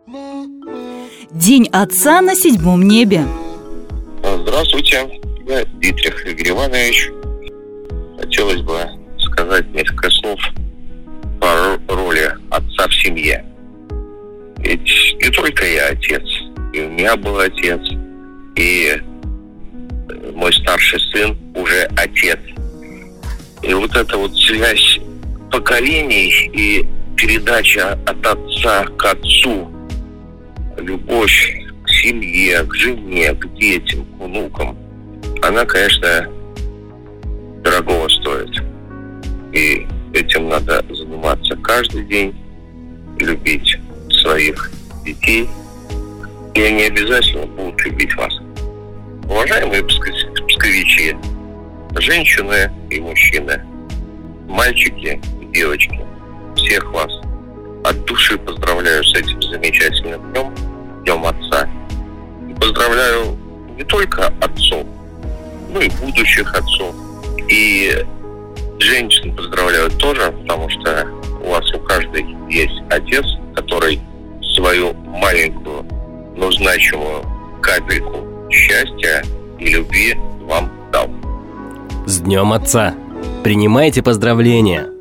День отца на седьмом небе. Здравствуйте, я Дитрих Игорь Иванович. Хотелось бы сказать несколько слов по роли отца в семье. Ведь не только я отец, и у меня был отец, и мой старший сын уже отец. И вот эта вот связь поколений и передача от отца к отцу, любовь к семье, к жене, к детям, к внукам, она, конечно, дорогого стоит. И этим надо заниматься каждый день, любить своих детей. И они обязательно будут любить вас. Уважаемые псковичи, женщины и мужчины, мальчики и девочки, всех вас от души поздравляю с этим замечательным днем, Днем Отца. И поздравляю не только отцов, но и будущих отцов. И женщин поздравляю тоже, потому что у вас у каждой есть отец, который свою маленькую, но значимую капельку счастья и любви вам дал. С Днем Отца! Принимайте поздравления!